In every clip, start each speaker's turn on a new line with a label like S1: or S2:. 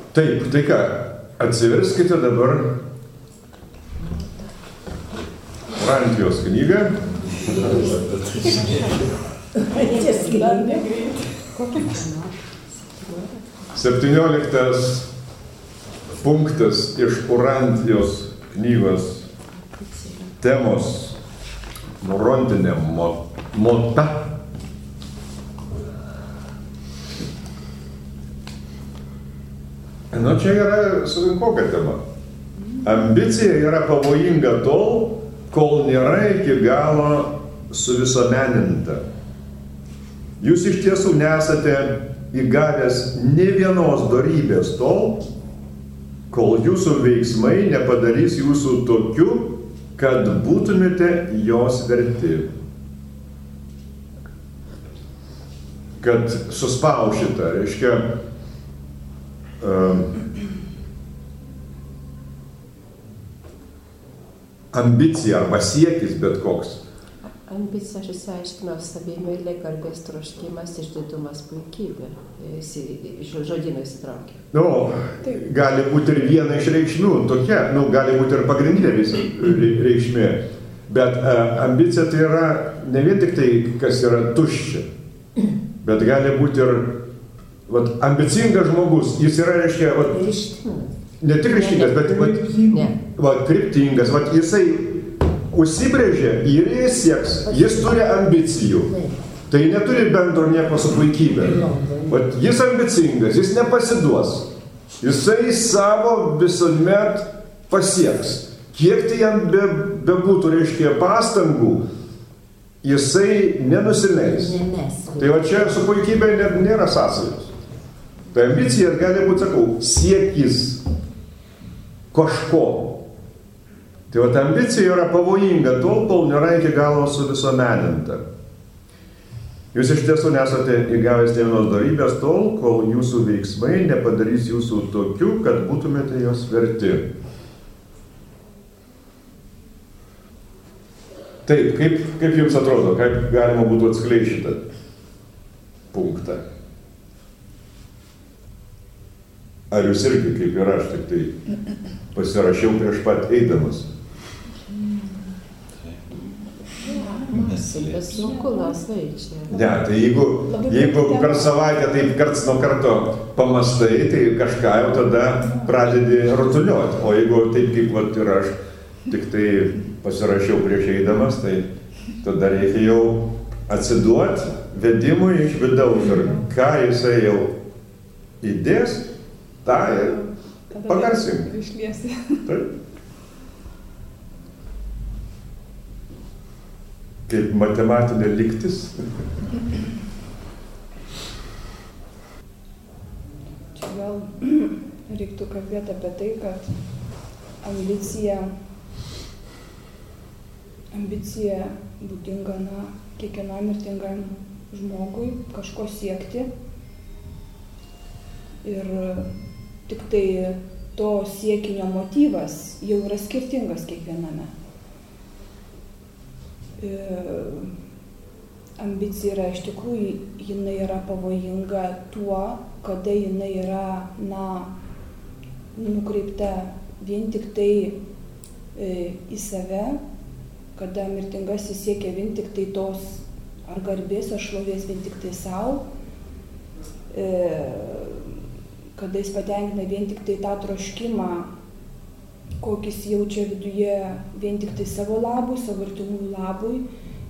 S1: Taip, tai ką, atsiverskite dabar Orantijos knygą. 17 punktas iš Orantijos knygos temos nurodinė mota. Nu, čia yra kokia tema. Ambicija yra pavojinga tol, kol nėra iki galo suvisuomeninta. Jūs iš tiesų nesate įgavęs nė vienos dorybės tol, kol jūsų veiksmai nepadarys jūsų tokiu, kad būtumėte jos verti. Kad suspaušite, reiškia, ambicija arba siekis bet koks.
S2: Ambicija, aš įsiaiškinau, savimeilė, garbės troškimas, išdidumas, puikybė. Žodynai įsitraukia.
S1: Nu, gali būti ir viena iš reikšmių, tokia, gali būti ir pagrindinė reikšmė. Bet ambicija tai yra ne vien tik tai, kas yra tuščia, bet gali būti ir ambicingas žmogus. Jis yra, reiškia, ne tik ryžtingas, bet kryptingas. Jisai užsibrėžė ir jis sieks, jis turi ambicijų. Tai neturi bendro nieko su puikybė. Jis ambicingas, jis nepasiduos. Jisai savo visuomet pasieks. Kiek tai jam bebūtų, reiškia, pastangų, jisai nenusileis. Tai čia su puikybė nėra sąsajos. Tai ambicija gali būti, sakau, siekis kažko. Tai ambicija yra pavojinga tol, kol nėra iki galo suvisuomeninta. Jūs iš tiesų nesate įgavęs nė vienos dorybės tol, kol jūsų veiksmai nepadarys jūsų tokiu, kad būtumėte jos verti. Taip, kaip jums atrodo, kaip galima būtų atskleisti šitą punktą? Ar jūs irgi, kaip ir aš, tik tai pasirašiau prieš pat eidamas?
S2: Sunku laisvai čia.
S1: Ne, tai jeigu per savaitę taip karts nuo karto pamastai, tai kažką jau tada pradedi rutuliuoti. O jeigu taip kaip ir aš tik tai pasirašiau prieš eidamas, tai tada reikia jau atsiduoti vedimui iš vidaus. Ir ką jisai jau įdės, tą ir pagarsim.
S3: Išliesi.
S1: Taip. Kaip matematinė lygtis.
S3: Čia gal reiktų kalbėti apie tai, kad ambicija būdinga kiekvienam mirtingam žmogui kažko siekti. Ir tik tai to siekinio motyvas jau yra skirtingas kiekviename. Ambicija yra iš tikrųjų, jinai yra pavojinga tuo, kada jinai yra, nukreipta vien tik tai į save, kada mirtingasis siekia vien tik tai tos ar garbės, ar šlovės vien tik tai savo, kada jis patenkina vien tik tai tą troškimą, kokį jis jaučia viduje vien tik tai savo labui, savo artimųjų labui,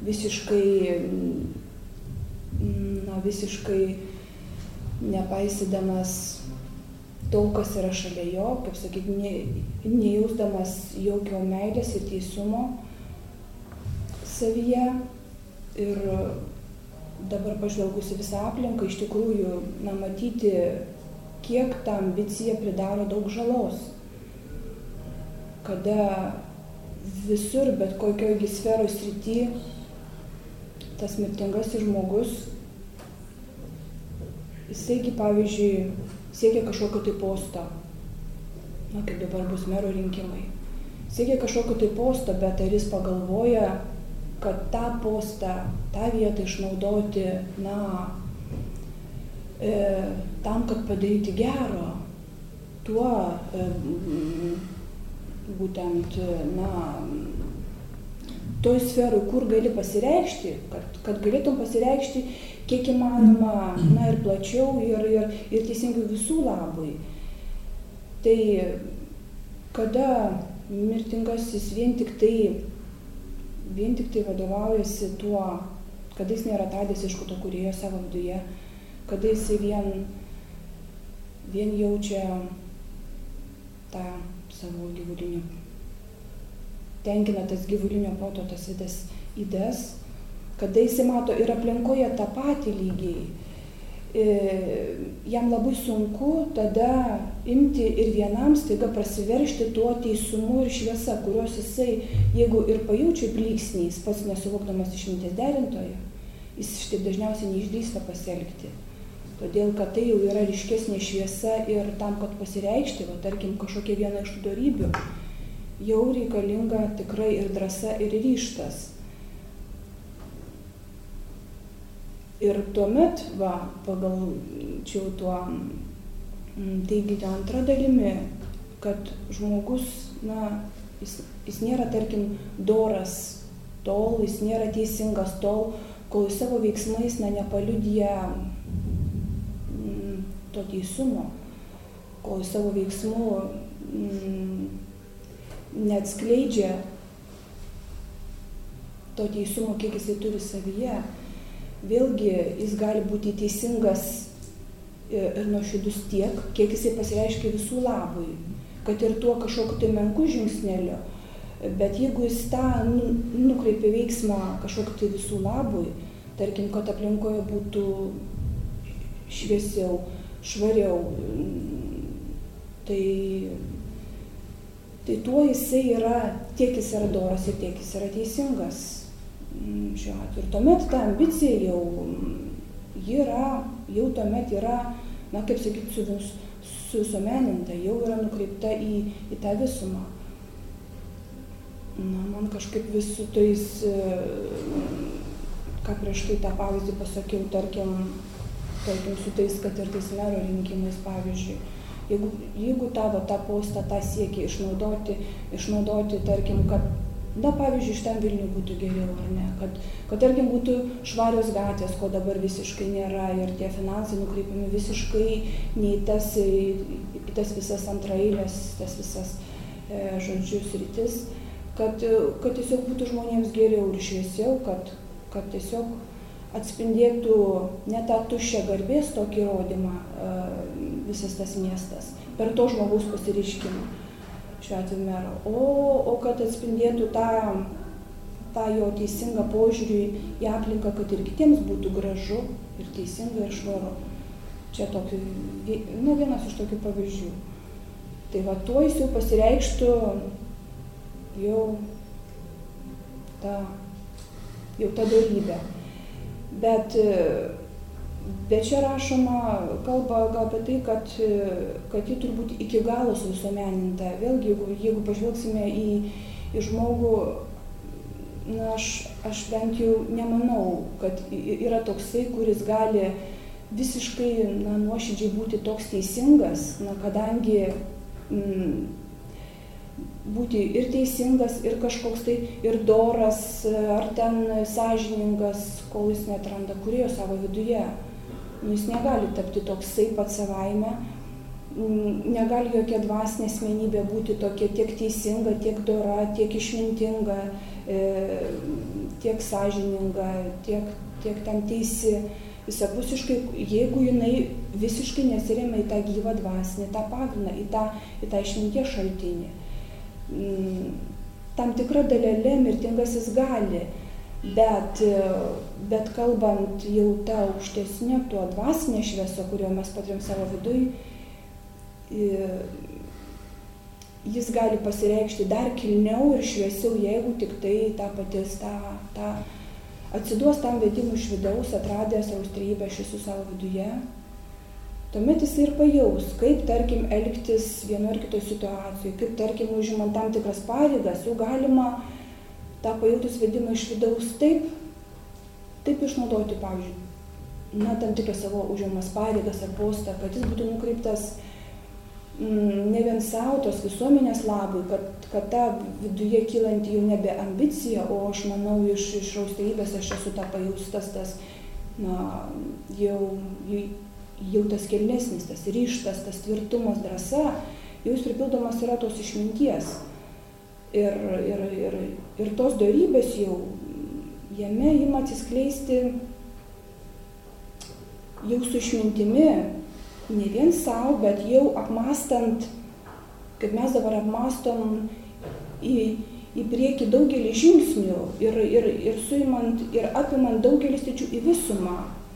S3: visiškai nepaisydamas to, kas yra šalia jo, kaip sakyti, nejausdamas jokio meilės ir teisumo savyje. Ir dabar pažvelgus į visą aplinką, iš tikrųjų, matyti, kiek ta ambicija pridaro daug žalos. Kada visur, bet kokioje sferos srity, tas mirtingasis žmogus, jisaigi, pavyzdžiui, siekia kažkokio tai posto, kaip dabar bus mero rinkimai, siekia kažkokio tai posto, bet ar jis pagalvoja, kad tą postą, tą vietą išnaudoti, tam, kad padaryti gero, tuo būtent, toj sferui, kur gali pasireikšti, kad galėtum pasireikšti kiek įmanoma, ir plačiau, ir teisingai visų labui. Tai kada mirtingasis vien tik tai vadovaujasi tuo, kada jis nėra atradęs aišku to kūrėjo savo viduje, kada jis vien jaučia tą savo gyvulinį, tenkina tas gyvulinio proto, tas vidas įdes, kada jis mato ir aplinkoje tą patį lygiai, jam labai sunku tada imti ir vienam staiga prasiveržti tuo teisumu ir šviesa, kurios jisai, jeigu ir pajaučia blyksniais, pats nesuvokdamas išminties derintojo, jis šitaip dažniausiai neišdrįsta pasielgti. Todėl, kad tai jau yra ryškesnė šviesa ir tam, kad pasireikšti, tarkim, kažkokia viena iš tų dorybių, jau reikalinga tikrai ir drąsa, ir ryžtas. Ir tuomet, pagal čia tuo teigti antrą dalimi, kad žmogus, jis nėra, tarkim, doras tol, jis nėra teisingas tol, kol jis savo veiksmais nepaliudija to teisumo, kol jis savo veiksmų neatskleidžia to teisumo, kiek jisai turi savyje. Vėlgi jis gali būti teisingas ir nuoširdus tiek, kiek jisai pasireiškia visų labui, kad ir tuo kažkokiu tai menku žingsneliu, bet jeigu jis tą nukreipia veiksmą kažkokiu tai visų labui, tarkim, kad aplinkoje būtų šviesiau, švariau, tai tuo jisai yra, tiek jis yra doras ir tiek jis yra teisingas. Šiuo atveju. Ir tuomet ta ambicija jau tuomet yra, kaip sakyti, susumeninta, jau yra nukreipta į tą visumą. Man kažkaip vis su tais, ką prieš tai tą pavyzdį pasakiau, tarkim su tais, kad ir tais mero rinkimais, pavyzdžiui, jeigu tą postą, tą siekį išnaudoti, tarkim, kad pavyzdžiui, iš ten Vilnių būtų geriau, ar ne, kad tarkim būtų švarios gatvės, ko dabar visiškai nėra, ir tie finansai nukreipiami visiškai ne į tas visas antraeilės, tas visas, sritis, kad tiesiog būtų žmonėms geriau ir šviesiau, kad tiesiog atspindėtų ne tą tuščią garbės tokį rodymą visas tas miestas, per to žmogaus pasireiškimą. Šiuo atveju mero, o kad atspindėtų tą jo teisingą požiūrį į aplinką, kad ir kitiems būtų gražu ir teisinga ir švaru. Čia vienas iš tokių pavyzdžių. Tai tuo jis jau pasireikštų jau ta dorybė. Bet čia rašoma, kalba gal apie tai, kad ji turbūt iki galo visuomeninta. Vėlgi, jeigu pažvelgsime į žmogų, aš bent jau nemanau, kad yra toksai, kuris gali visiškai nuoširdžiai būti toks teisingas, kadangi būti ir teisingas, ir kažkoks tai, ir doras, ar ten sąžiningas, kol jis neatranda kūrėjo savo viduje. Jis negali tapti toksai pats savaime, negali jokia dvasinė asmenybė būti tokia tiek teisinga, tiek dora, tiek išmintinga, tiek sąžininga, tiek tam teisi visapusiškai, jeigu jinai visiškai nesiremia į tą gyvą dvasinį, tą pagrindą, į tą išminties šaltinį. Tam tikra dalelė mirtingasis gali, bet kalbant jau tą aukštesnę, tuo dvasinę šviesą, kurio mes patiriam savo viduj, jis gali pasireikšti dar kilniau ir šviesiau, jeigu tik tai tą patys, atsiduos tam vedimui iš vidaus, atradęs austrybę šviesų savo viduje. Tuomet jis ir pajaus, kaip, tarkim, elgtis vienoje ar kitoje situacijoje, kaip, tarkim, užimant tam tikras pareigas, jau galima tą pajautus vedimą iš vidaus taip išnaudoti, pavyzdžiui, tam tikrą savo užimamas pareigas ar postą, kad jis būtų nukreiptas ne vien savo, tos visuomenės labui, kad ta viduje kylanti jau nebe ambicija, o aš manau iš raustybės aš esu tą pajaustas, tas, jau tas kilnesnis, tas ryžtas, tas tvirtumas, drąsa, jau jis pripildomas yra tos išminties. Ir tos dorybės jau jame ima atsiskleisti jau su išmintimi, ne vien savo, bet jau apmastant, kaip mes dabar apmastom į priekį daugelį žingsnių ir suimant ir apimant daugelį sričių į visumą.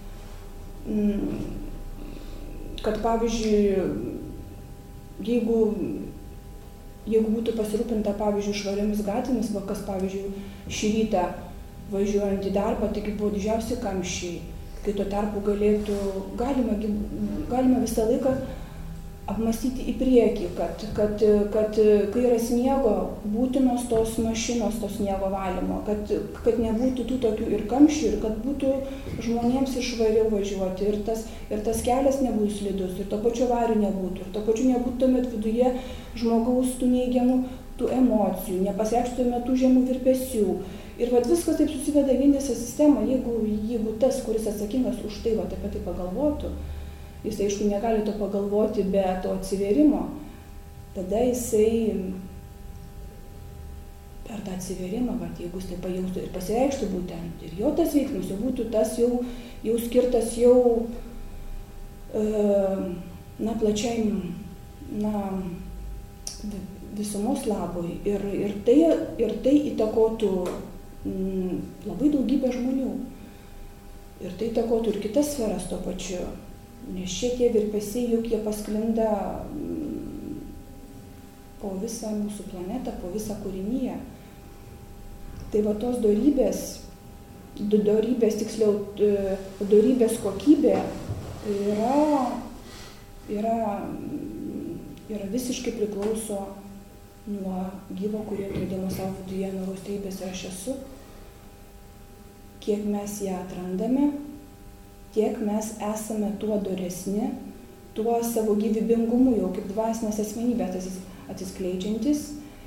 S3: Kad pavyzdžiui, jeigu būtų pasirūpinta, pavyzdžiui, švariomis gatvėmis, kas, pavyzdžiui, šį rytą važiuojant į darbą, taigi buvo didžiausi kamščiai, kai tuo tarpu galima visą laiką apmastyti į priekį, kad kai yra sniego, būtinos tos mašinos, tos sniego valymo, kad nebūtų tų tokių ir kamščių, ir kad būtų žmonėms išvariau važiuoti, ir tas kelias nebūtų slidus, ir to pačio avarijų nebūtų, ir to pačiu nebūtų tuomet viduje žmogaus tų neigiamų tų emocijų, nepasireikštų tuomet tų žemų virpesių. Ir viskas taip susiveda vientisą sistemą, jeigu tas, kuris atsakingas už tai, apie tai pagalvotų, jis aišku negali to pagalvoti be to atsivėrimo, tada jisai per tą atsivėrimą, jeigu jis tai pajaustų ir pasireikštų būtent, ir jo tas veiksmas jau būtų tas jau skirtas jau plačiai visumos labui ir tai įtakotų labai daugybę žmonių. Ir tai įtakotų ir kitas sferas tuo pačiu. Nes šitie virpesiai, juk jie pasklinda po visą mūsų planetą, po visą kūriniją. Tai tos dorybės kokybė yra visiškai priklauso nuo gyvo, kurie atradimo savo viduje, nuo raustybės ir aš esu. Kiek mes ją atrandame, tiek mes esame tuo doresni, tuo savo gyvybingumu, jau kaip dvasinės asmenybės atsiskleidžiantis.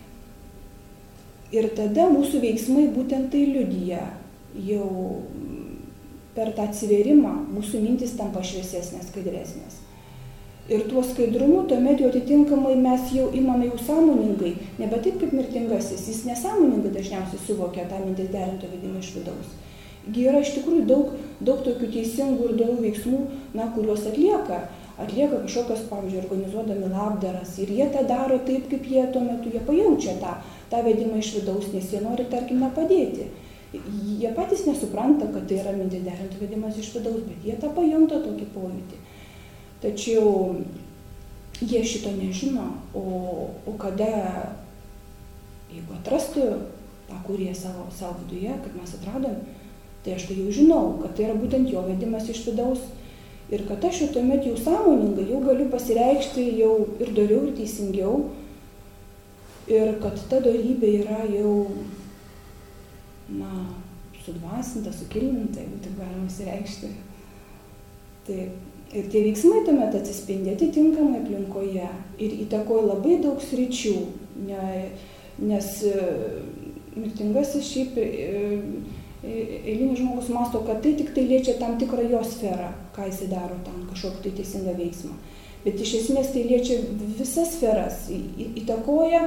S3: Ir tada mūsų veiksmai būtent tai liudija. Jau per tą atsivėrimą mūsų mintis tampa šviesesnės, skaidresnės. Ir tuo skaidrumu tuomet jau atitinkamai mes jau imame jau sąmoningai, nebe taip kaip mirtingasis, jis nesąmoningai dažniausiai suvokia tą mintis derinto vedimą iš vidaus. Yra iš tikrųjų daug tokių teisingų ir dorų veiksmų, kuriuos atlieka kažkokios, pavyzdžiui, organizuodami labdaras. Ir jie tą daro taip, kaip jie tuo metu pajaučia tą vedimą iš vidaus, nes jie nori, tarkim, padėti. Jie patys nesupranta, kad tai yra mintis derinto vedimas iš vidaus, bet jie tą pajunta tokį pojūtį. Tačiau jie šito nežino, o kada, jeigu atrastų tą kūrėją savo viduje, kaip mes atradom, tai aš tai jau žinau, kad tai yra būtent jo vedimas iš vidaus ir kad aš jau tuomet jau sąmoningai jau galiu pasireikšti jau ir doriau, ir teisingiau ir kad ta dorybė yra jau sudvasinta, sukilninta, jeigu taip galima pasireikšti. Ir tie veiksmai tuomet atsispindi atitinkamai aplinkoje ir įtakoja labai daug sričių, nes mirtingasis šiaip eilinis žmogus mąsto, kad tai tik tai liečia tam tikrą jo sferą, ką jis daro tam kažkokį tai teisingą veiksmą. Bet iš esmės tai liečia visas sferas, įtakoja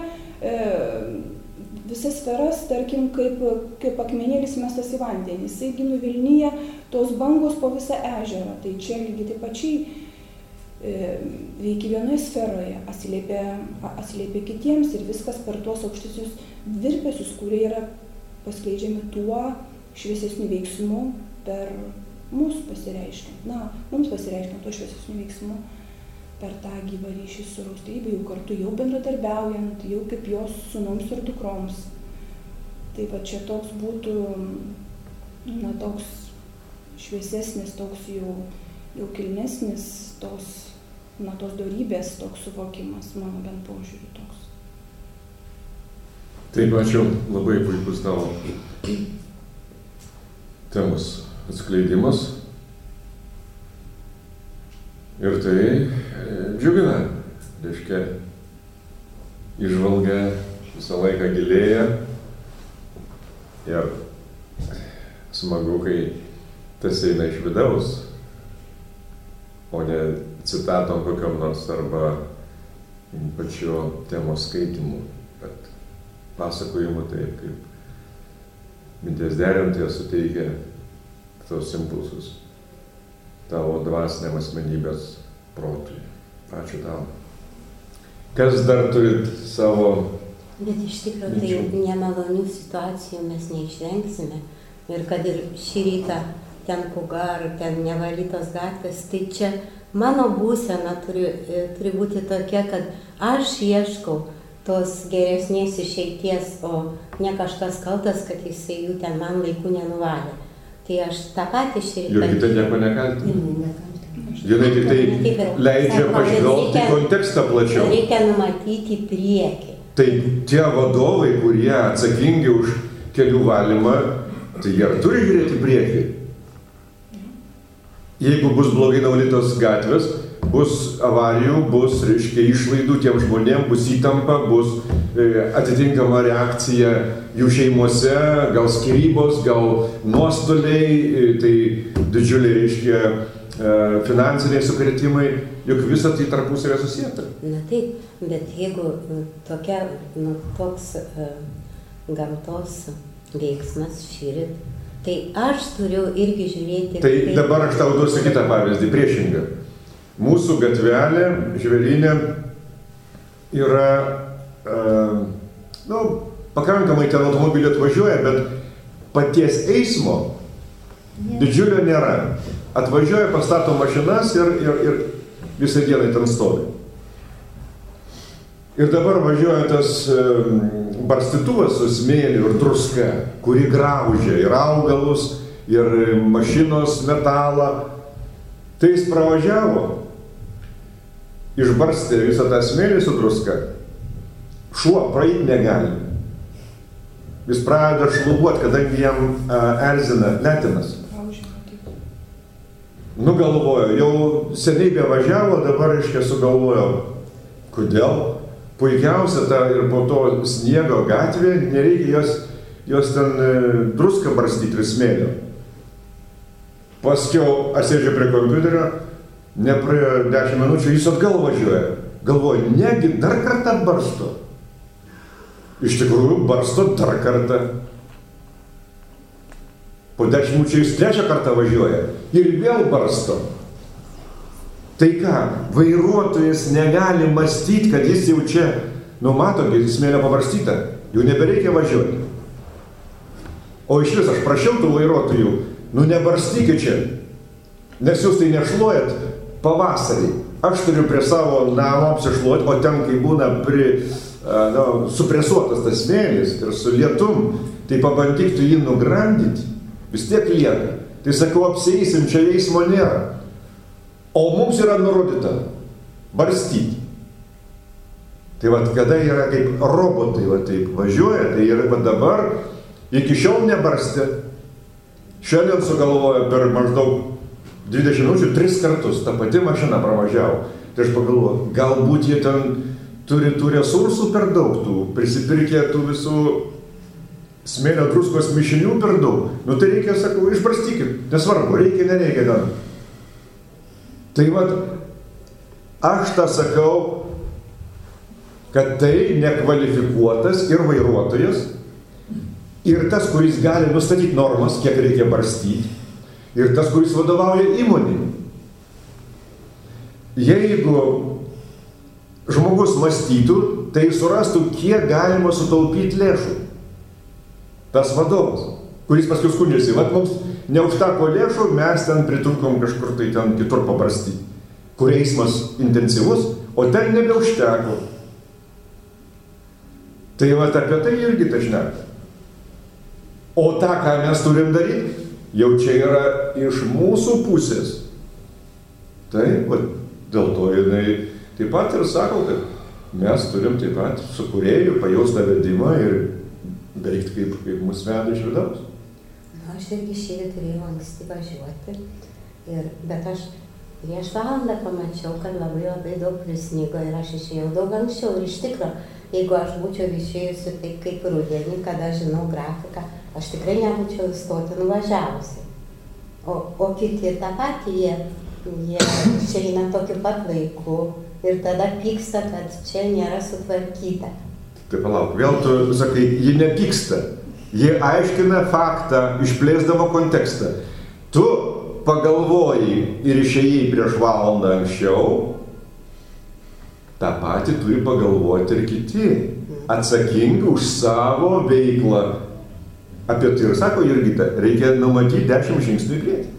S3: visas sferas, tarkim, kaip akmenėlis mestas į vandenį. Jisai nuvilnyja tos bangos po visą ežerą. Tai čia lygiai taip pačiai veikia vienoje sferoje, atsiliepia kitiems ir viskas per tuos aukštesnius virpesius, kurie yra paskleidžiami tuo šviesesniu veiksmu per mus pasireiškiant. Mums pasireiškiant tuo šviesesniu veiksmu per tą gyvą ryšį su raustybė, jau kartu jau bendradarbiaujant, jau kaip jos sūnums ir dukroms. Tai čia toks būtų, toks šviesesnis, toks jau kilnesnis, tos dorybės, toks suvokimas, mano bent požiūriu toks.
S4: Taip, ačiū, labai puikus tavo temos atskleidimas. Ir tai džiugina, reiškia, įžvalga visą laiką gilėja ir smagu, kai tas eina iš vidaus, o ne citatom kokiam nors arba pačio temos skaitimu, bet pasakojimu taip, kaip minties derintojas suteikia tos impulsus tavo dvasiniam asmenybės protui. Ačiū tau. Kas dar turit savo...
S5: Bet iš tikrųjų tai nemalonių situacijų mes neišvengsime. Ir kad ir šį rytą ten puga ar ten nevalytos gatvės, tai čia mano būsena turi būti tokia, kad aš ieškau tos geresnės išeities, o ne kažkas kaltas, kad jisai jų ten man laiku nenuvalė. Tai aš tą patį šį rytą...
S1: Jurgita nieko nekaltina. Jinai tik tai leidžia pažvelgti kontekstą plačiau.
S5: Reikia numatyti priekį.
S1: Tai tie vadovai, kurie atsakingi už kelių valymą, tai jie turi žiūrėti priekį. Jeigu bus blogai nuvalytos gatvės, bus avarijų, bus, reiškia, išlaidų tiem žmonėm, bus įtampa, bus atitinkama reakcija jų šeimose, gal skyrybos, gal nuostoliai, tai didžiuliai, reiškia, finansiniai sukrėtimai, juk visą tai tarpusavy susieta.
S5: Na taip, bet jeigu tokia, toks gamtos veiksmas šįryt, tai aš turiu irgi žiūrėti...
S1: Tai dabar aš tau duosiu kitą pavyzdį, priešingą. Mūsų gatvelė, Žvėryne, yra, pakankamai ten automobilių atvažiuoja, bet paties eismo didžiulio nėra. Atvažiuoja, pastato mašinas ir visą dieną ten stovi. Ir dabar važiuoja tas barstytuvas su smėliu ir druska, kuri graužia ir augalus, ir mašinos metalą. Tai jis pravažiavo, išbarstė visą tą smėlį su druska. Šuo praeit negali. Jis pradeda šlubuot, kadangi jam erzina letinas. Nugalvojo, jau seniai bevažiavo, dabar reiškia sugalvojo. Kodėl? Puikiausia ta ir po to sniego gatvė, nereikia jos ten druską barstyti ir smėlio. Paskiau atsėdžia prie kompiuterio, nepraėjo 10 minučių, jis atgal važiuoja. Galvoja, negi dar kartą barsto. Iš tikrųjų, barsto dar kartą. Po 10 minučių jis 3 kartą važiuoja ir vėl barsto. Tai ką, vairuotojas negali mąstyti, kad jis jau čia, mato, kad smėlio pabarstyta, jau nebereikia važiuoti. O iš vis aš prašiau tų vairuotojų, nebarstykit čia, nes jūs tai nešluojat pavasarį. Aš turiu prie savo namo apsišluoti, o ten, kai būna supresuotas tas smėlis ir su lietum, tai pabandyk tu jį nugrandyti, vis tiek lieka. Tai sakau, apsieisim, čia eismo nėra. O mums yra nurodyta barstyti. Tai vat, kada yra kaip robotai, vat, taip važiuoja, tai yra dabar iki šiol nebarstė. Šiandien sugalvojo per maždaug 20 minučių 3 kartus, ta pati mašina pravažiavo. Tai aš pagalvoju, galbūt jie ten turi tų resursų per daug, prisipirkė tų visų smėlio druskos mišinių per daug. Tai reikia, sakau, išbarstykit, nesvarbu, reikia, nereikia ten. Tai vat, aš tą sakau, kad tai nekvalifikuotas ir vairuotojas, ir tas, kuris gali nustatyti normas, kiek reikia barstyti, ir tas, kuris vadovauja įmonei. Jeigu žmogus mąstytų, tai surastų, kiek galima sutaupyti lėšų. Tas vadovas, kuris paskui skundžiasi, vat mums neužteko lėšų, mes ten pritrukom kažkur tai ten kitur pabarstyti, kur eismas intensyvus, o ten nebeužteko. Tai vat apie tai irgi tai šneka. O tą, ką mes turim daryti, jau čia yra iš mūsų pusės. Tai vat, dėl to jinai taip pat ir sako, kad mes turim taip pat su kūrėju pajaustą vedimą ir veikti kaip mus veda iš vidaus.
S5: Aš irgi šįryt turėjau anksti važiuoti, bet aš Prieš valandą pamačiau, kad labai daug prisnigo ir aš išėjau daug anksčiau. Ir iš tikro, jeigu aš būčiau išėjusi taip kaip rudenį, kada žinau grafiką, aš tikrai nebūčiau stoti nuvažiavusi. O kiti tą patį, jie išeina tokiu pat laiku ir tada pyksta, kad čia nėra sutvarkyta.
S1: Tai palauk, vėl tu sakai, ji nepyksta. Ji aiškina faktą, išplėsdama kontekstą. Tu pagalvoji ir išėjai prieš valandą anksčiau, tą patį turi pagalvoti ir kiti. Atsakingi už savo veiklą. Apie tai ir sako Jurgita, reikia numatyti 10 žingsnių į priekį.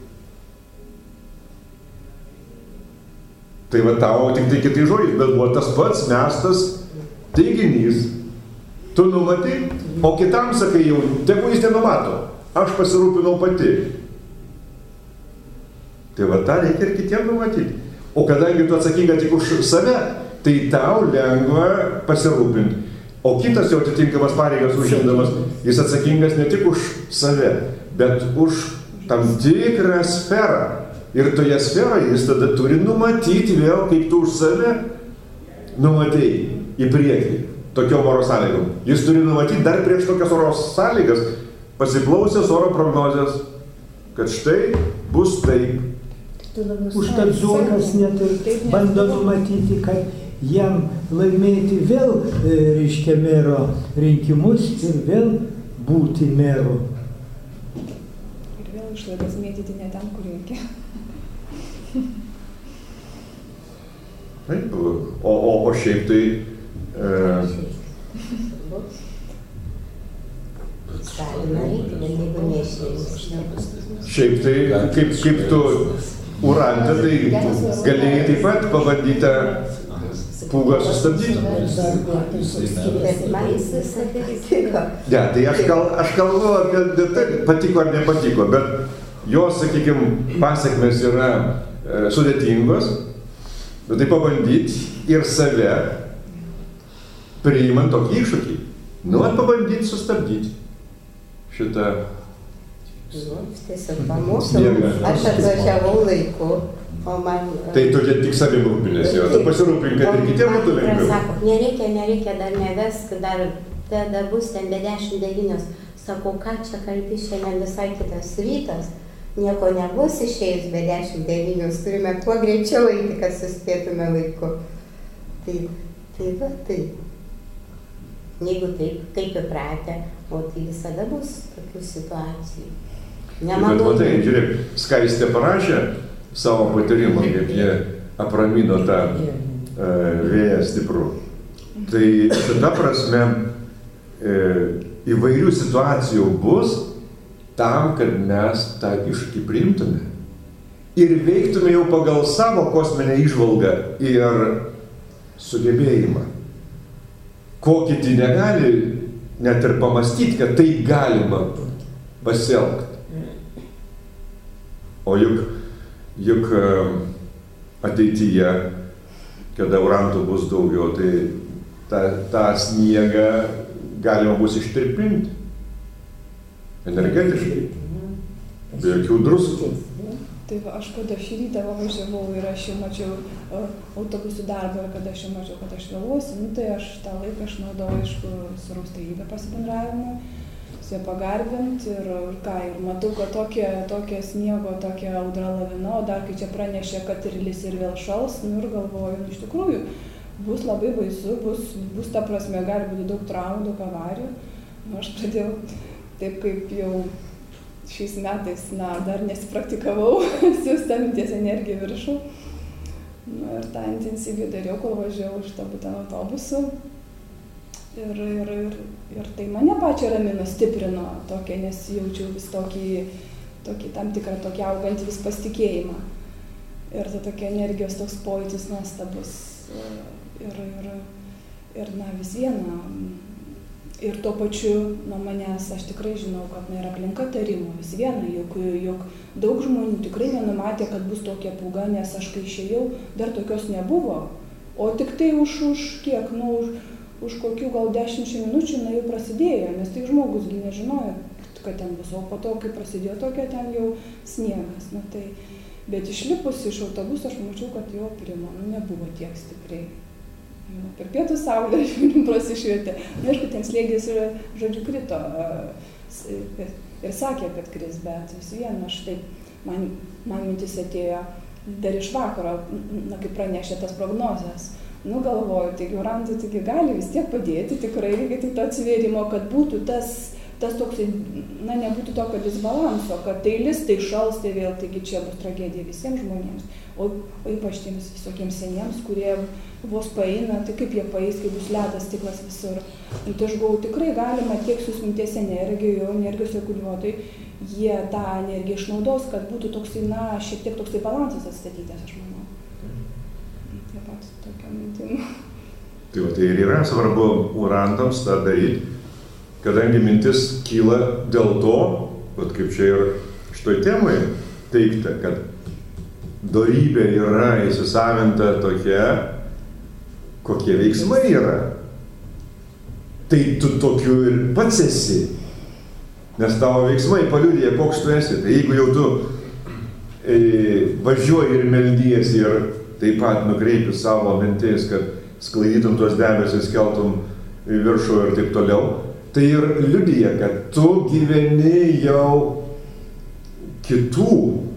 S1: Tai va tavo tik tai kitai žodžiai, bet buvo tas pats mestas teiginys. Tu numatai, o kitam sakai jau, tegu jis nenumato, aš pasirūpinau pati. Tai va tą reikia ir kitiem numatyti. O kadangi tu atsakinga tik už save, tai tau lengva pasirūpinti. O kitas jau atitinkamas pareigas užimdamas, jis atsakingas ne tik už save, bet už tam tikrą sferą. Ir toje sferoje jis tada turi numatyti vėl, kaip tu už save numatei į priekį. Tokiom oro sąlygom. Jis turi numatyti dar prieš tokias oro sąlygas, pasiklausęs oro prognozės, kad štai bus taip.
S6: Užtat Zuokas net ir bando numatyti, kad jam laimėti vėl, reiškia, mero rinkimus ir vėl būti meru.
S3: Ir vėl išlaidas mėtyti ne ten, kur reikia.
S1: Taip, o šiaip tai šiaip tai, kaip tu urantė, tai galėjai taip pat pabandyti pūgą sustabdyti. Ne, tai aš kalbu apie tai, patiko ar nepatiko, bet jos, sakykime, pasiekmes yra sudėtingos, bet tai pabandyti ir save priimant tokį iššūkį. Pabandyti sustabdyti šitą
S5: tiesiog pamūsau, aš atvažiavau laiku, o man...
S1: Tai tu tik savim rūpinėsi, o tu pasirūpink, kad ir kitiem būtų lengviau.
S5: Sako, nereikia, dar nevesk, dar bus ten be 10:09. Sakau, ką čia kalbi, šiandien visai kitas rytas, nieko nebus išėjus be 10:09, turime kuo greičiau eiti, kad suspėtume laiku. Tai va, taip. Jeigu taip, kaip įpratę, o tai visada bus tokių situacijų.
S1: Bet matai, žiūrėk, Skaistė parašė savo patyrimą, kaip jie apramino tą vėją stiprų. Tai šita prasme įvairių situacijų bus tam, kad mes tą iššūkį priimtume ir veiktume jau pagal savo kosminę įžvalgą ir sugebėjimą. Ko kiti negali net ir pamastyti, kad tai galima pasielgti. O juk ateityje, kada urantų bus daugiau, tai tą sniegą galima bus ištirpinti energetiškai, be jokių druskų.
S3: Tai va, aš kada šį rytą važiavau ir aš jau mačiau autobusų darbą ir kada aš jau mačiau, kad aš vėluosiu, tai aš tą laiką išnaudoju, aišku, su Raustaivybe pasibendravimui, su ją pagarbinti ir ką, ir matau, kad tokia sniego, tokia audra lavina, o dar kai čia pranešė, kad ir lis ir vėl šals, ir galvoju, iš tikrųjų, bus labai baisu, bus ta prasme, gali būti daug traumų, daug avarijų. Aš pradėjau taip kaip jau šiais metais, dar nesipraktikavau, siųsti minties energiją viršų. Ir tą intensyviai dariau, kol važiavau iš to būtent autobusu. Ir tai mane pačią ramino, stiprino tokia, nes jaučiau vis tokį tam tikrą tokį augantį vis pasitikėjimą. Ir ta tokia energijos toks pojūtis nuostabus. Ir vis viena. Ir tuo pačiu nuo manęs aš tikrai žinau, kad yra aplinka tarimų vis viena, juk daug žmonių tikrai nenumatė, kad bus tokia pūga, nes aš kai išėjau, dar tokios nebuvo. O tik tai už kiek, už kokių gal 10 minučių jau prasidėjo, nes tai žmogusgi nežinojo, kad ten bus. O po to, kai prasidėjo tokia, ten jau sniegas. Tai Bet išlipus iš autobuso aš mačiau, kad jo aprimo, nebuvo tiek stipriai. Per pietų saulė prasišvietė. Aišku, ten slėgis, žodžiu, krito ir sakė, kad kris, bet vis vien aš taip, man mintis atėjo dar iš vakaro, kaip pranešė tas prognozes. Galvoju, taigi Urantui gali vis tiek padėti, tikrai reikia tik to atsivėrimo, kad būtų tas toksai, nebūtų tokio disbalanso, kad tai lis, tai šals, tai vėl, taigi čia bus tragedija visiems žmonėms, o ypač tiems visokiems seniems, kurie vos paeina, tai kaip jie paeis, kai bus ledas, stiklas visur. Tai aš galvoju, tikrai galima tiek su minties energijos reguliuotojai, jie tą energiją išnaudos, kad būtų toksai, šiek tiek toksai balansas atstatytas, aš manau. Taip pat tokia mintim.
S1: Tai ir yra svarbu urantams tą daryti, kadangi mintis kyla dėl to, kaip čia ir šitoj temai teikta, kad dorybė yra įsisavinta tokia, kokie veiksmai yra. Tai tu tokiu ir pats esi, nes tavo veiksmai paliudija, koks tu esi. Tai jeigu jau tu važiuoji ir meldiesi ir taip pat nukreipi savo mintis, kad sklaidytum tuos debesis, keltum į viršų ir taip toliau, tai ir liudija, kad tu gyveni jau kitų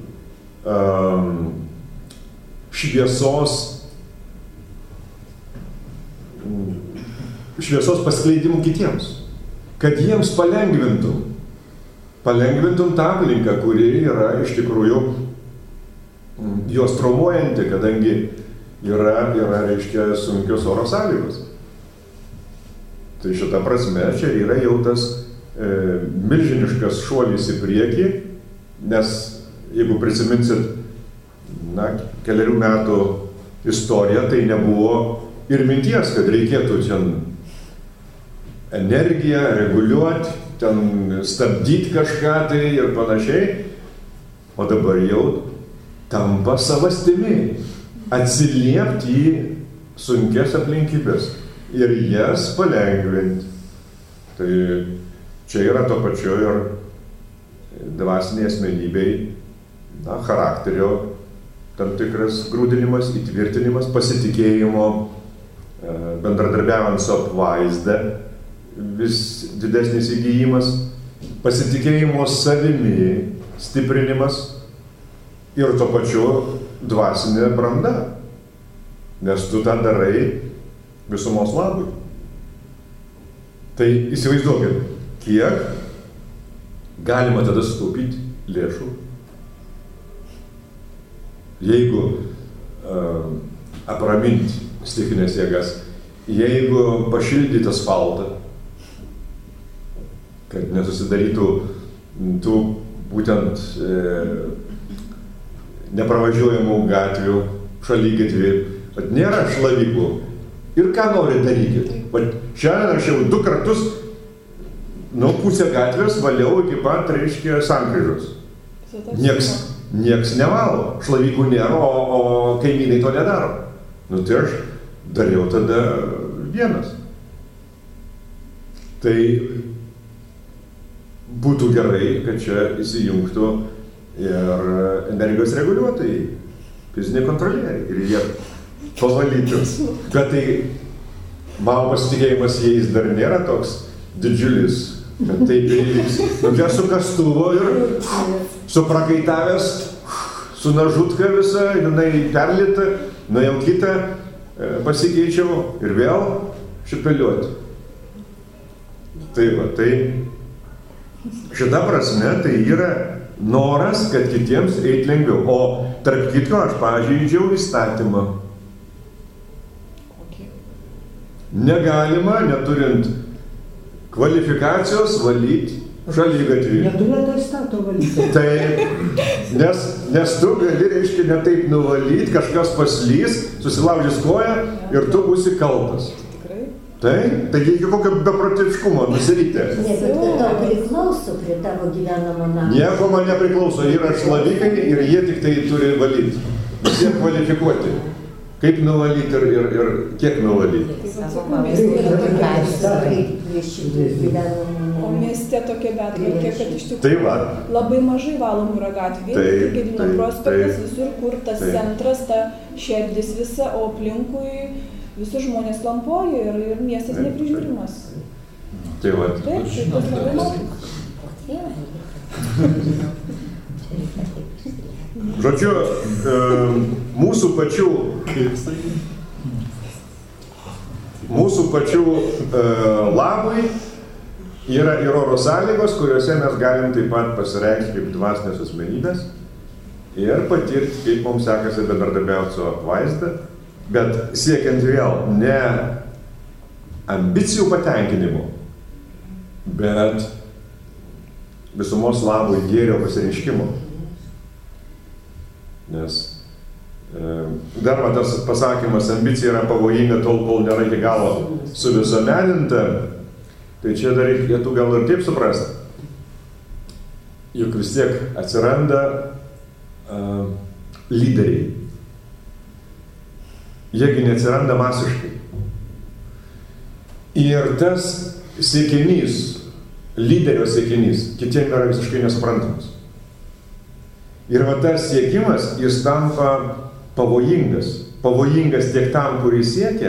S1: šviesos paskleidimų kitiems, kad jiems palengvintum tą aplinką, kuri yra iš tikrųjų juos traumuojanti, kadangi yra reiškia sunkios oro sąlygos. Tai šita prasme čia yra jau tas milžiniškas šuolis į priekį, nes jeigu prisiminsit kelerių metų istoriją, tai nebuvo ir minties, kad reikėtų čia energiją reguliuoti, ten stabdyti kažką tai ir panašiai, o dabar jau tampa savastimi atsiliepti į sunkias aplinkybės ir jas palengvinti. Tai čia yra to pačio ir dvasiniai asmenybei, charakterio tam tikras grūdinimas, įtvirtinimas, pasitikėjimo, bendradarbiavant su apvaizda, vis didesnis įgijimas, pasitikėjimo savimi stiprinimas ir to pačiu dvasinė branda, nes tu tą darai visumos labui. Tai įsivaizduokit, kiek galima tada sutaupyti lėšų, jeigu apraminti stichinės jėgas, jeigu pašildyti asfaltą, kad nesusidarytų tų būtent nepravažiuojamų gatvių, šaligatvių, kad nėra šlavyklų. Ir ką nori darykit. Šiandien aš jau 2 kartus pusę gatvės valiau iki pat, reiškia, sankryžos. Nieks nevalo, šlavyklų nėra, o kaimynai to nedaro. Tai aš dariau tada vienas. Tai būtų gerai, kad čia įsijungtų ir energijos reguliuotojai, fiziniai kontrolieriai, ir jie pavalytų. Bet tai mano pasitikėjimas jais dar nėra toks didžiulis, kad taip įvyks. Čia su kastuvo ir suprakaitavęs, su nažutka visa, jinai perlita, jau kitą pasikeičiau ir vėl šipeliuoti. Tai va, tai šita prasme tai yra noras, kad kitiems eit lengviau. O tarp kitko aš pažeidžiau įstatymą. Negalima, neturint kvalifikacijos, valyti šaligatvį.
S6: Neturėtų įstato valyti.
S1: Taip, nes tu gali, reiškia, netaip nuvalyti, kažkas paslys, susilaužys koją ir tu būsi kaltas. Taip, taigi iki kokio beprotiškumo nusiryti.
S5: Nes tau priklauso prie tavo gyvenamo namo.
S1: Nieko man nepriklauso, yra šlavikai ir jie tik tai turi valyti. Visi kvalifikuoti. Kaip nuvalyti ir kiek nuvalyti.
S5: Savo
S3: O mieste tokia betvarkė, kad iš
S1: Tai
S3: tikrųjų
S1: va.
S3: labai mažai valomų yra gatvė. Gedimino prospektas, visur kur tas centras, ta šerdis visa, o aplinkui visur žmonės lampoja ir miestas neprižiūrimas.
S4: Tai va.
S3: Taip, tas labai mažai.
S1: Žodžiu, mūsų pačių labui yra ir oro sąlygos, kuriuose mes galim taip pat pasireikšti kaip dvasinės asmenybės ir patirti, kaip mums sekasi bendradarbiauti su apvaizda, bet siekiant vėl ne ambicijų patenkinimu, bet visumos labui gėrio pasireiškimo. Nes dar man tas pasakymas, ambicija yra pavojinga tol, kol nėra iki galo suvisuomeninta, tai čia dar reikėtų gal ir taip suprasti. Juk vis tiek atsiranda lyderiai. Jiegi neatsiranda masiškai. Ir tas siekinys, lyderio siekinys, kitiems yra visiškai nesuprantamas. Ir va tas siekimas, jis tampa pavojingas. Pavojingas tiek tam, kuris siekia,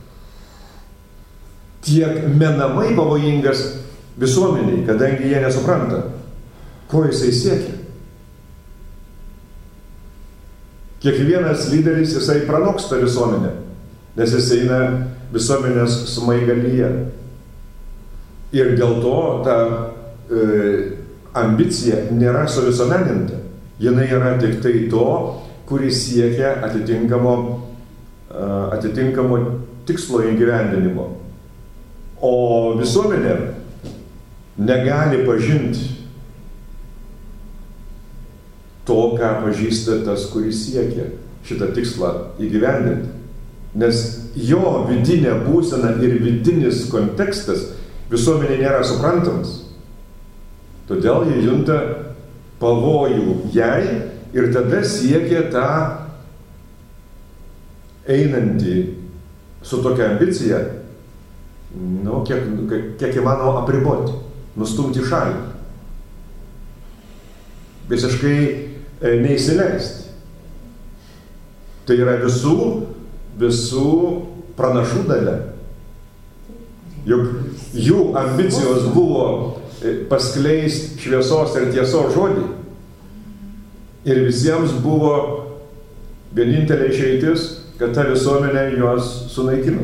S1: tiek menamai pavojingas visuomeniai, kadangi jie nesupranta, ko jisai siekia. Kiekvienas lyderis, jisai pranoksta visuomenę, nes jis eina visuomenės smaigalyje. Ir dėl to ta ambicija nėra suvisuomeninta. Jinai yra tik tai to, kuris siekia atitinkamo tikslo įgyvendinimo. O visuomenė negali pažinti to, ką pažįsta tas, kuris siekia šitą tikslą įgyvendinti. Nes jo vidinė būsena ir vidinis kontekstas visuomenė nėra suprantamas. Todėl jie junta pavojų jai ir tada siekia tą einantį su tokia ambicija, kiek įmanoma apriboti, nustumti į šalį. Visiškai neįsileisti. Tai yra visų pranašų dalia. Juk jų ambicijos buvo paskleist šviesos ir tiesos žodį. Ir visiems buvo vienintelė išeitis, kad ta visuomenė juos sunaikino.